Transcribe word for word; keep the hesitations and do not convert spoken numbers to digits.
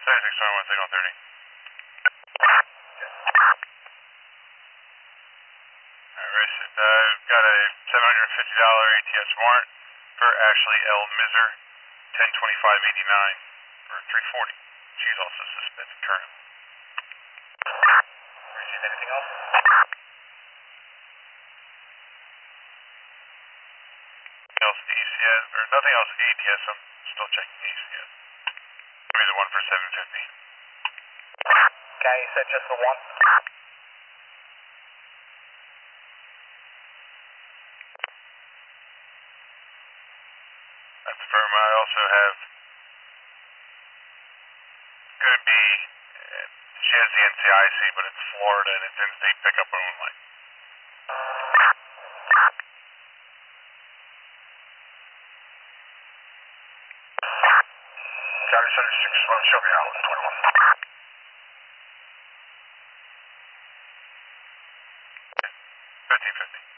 seventy-six twenty-one, signal thirty. Alright, uh, I've got a seven hundred fifty dollar A T S warrant for Ashley L. Miser, ten twenty-five eighty-nine for three forty. She's also suspended currently. Received anything else? Nothing else E C S, or nothing else A T S, I'm still checking A C S. Give me the one for seven fifty. Okay, you said just the one? That's firm. I also have, could be, uh, she has the N C I C, but it's Florida and it's in-state pickup only. Charlie seventy-six, well, show me out, twenty-one. fifteen fifty.